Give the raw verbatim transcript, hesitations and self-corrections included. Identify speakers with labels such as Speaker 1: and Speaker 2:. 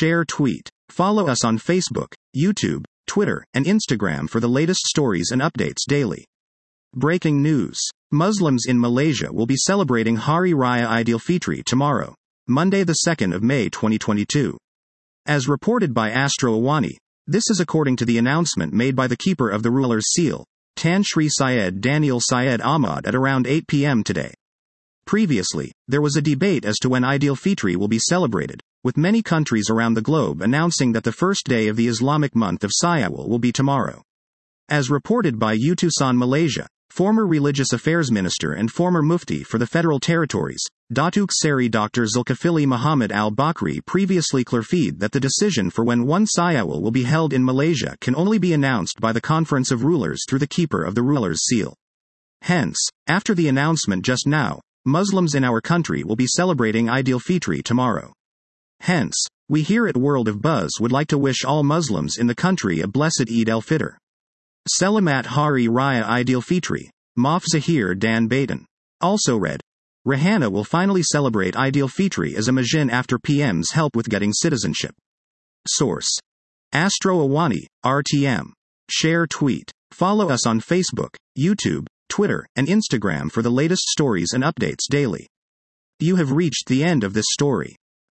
Speaker 1: share, tweet. Follow us on Facebook, YouTube, Twitter, and Instagram for the latest stories and updates daily. Breaking news. Muslims in Malaysia will be celebrating Hari Raya Aidilfitri tomorrow, Monday the second of May twenty twenty-two. As reported by Astro Awani, this is according to the announcement made by the keeper of the ruler's seal, Tan Sri Syed Daniel Syed Ahmad, at around eight p.m. today. Previously, there was a debate as to when Aidilfitri will be celebrated, with many countries around the globe announcing that the first day of the Islamic month of Syawal will be tomorrow. As reported by Utusan Malaysia, former Religious Affairs Minister and former Mufti for the Federal Territories, Datuk Seri Doctor Zulkifli Muhammad Al-Bakri previously clarified that the decision for when one Syawal will be held in Malaysia can only be announced by the Conference of Rulers through the keeper of the ruler's seal. Hence, after the announcement just now, Muslims in our country will be celebrating Aidilfitri tomorrow. Hence, we here at World of Buzz would like to wish all Muslims in the country a blessed Eid al-Fitr. Selamat Hari Raya Aidilfitri, Maaf Zahir dan Batin. Also read, Rihanna will finally celebrate Aidilfitri as a Majin after P M's help with getting citizenship. Source. Astro Awani, R T M. Share, tweet. Follow us on Facebook, YouTube, Twitter, and Instagram for the latest stories and updates daily. You have reached the end of this story.